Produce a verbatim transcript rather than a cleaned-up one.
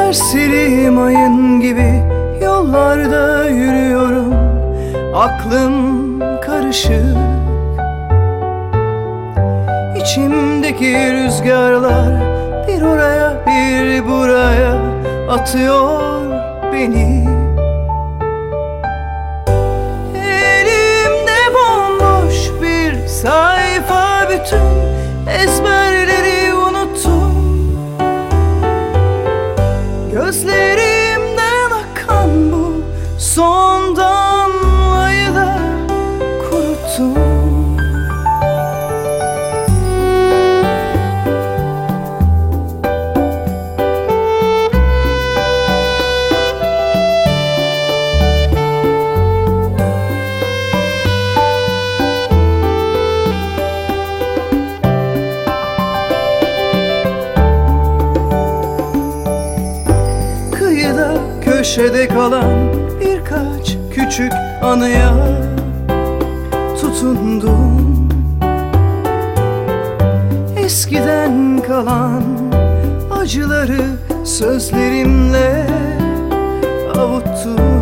Serseri mayın gibi yollarda yürüyorum, aklım karışık. İçimdeki rüzgarlar bir oraya bir buraya atıyor beni. Elimde bomboş bir sayfa, bütün ezberleri unuttum. Gözlerimden akan bu son damlayı da kuruttum. Köşede kalan birkaç küçük anıya tutundum. Eskiden kalan acıları sözlerimle avuttum.